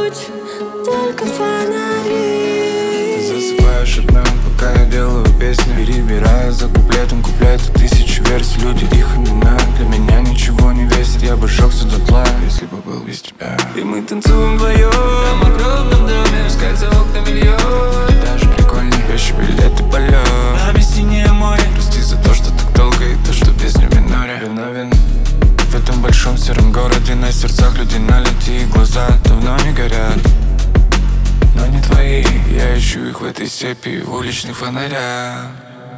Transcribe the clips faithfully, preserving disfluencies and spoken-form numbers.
путь, только фонари. Ты засыпаешь одна, пока я делаю песню, перебирая за куплетом куплеты тысячи версий. Люди, их имена для меня ничего не весит. Я бы сжёгся дотла, если бы был без тебя. И мы танцуем вдвоем в огромном доме, пускай за окнами льет. Даже прикольные вещи, билеты, полет. Нами синее море. Прости за то, что так долго, и то, что песня в миноре. Виновен в этом большом сером городе. На сердцах людей налети, и глаза давно не горят. Но не твои, я ищу их в этой степи, в уличных фонарях.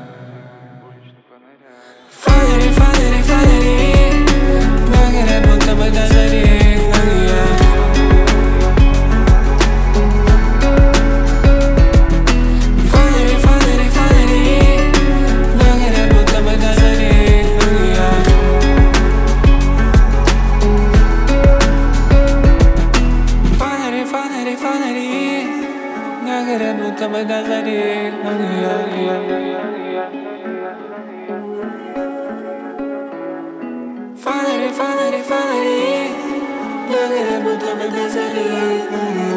Фонари, фонари, фонари, но горят будто бы до зари, но не я. Фонари, фонари, фонари, но горят будто бы до зари, но не я. Фонари, фонари, фонари, но горят будто бы до зари, но не я. Фонари, фонари, фонари, но горят будто бы до зари.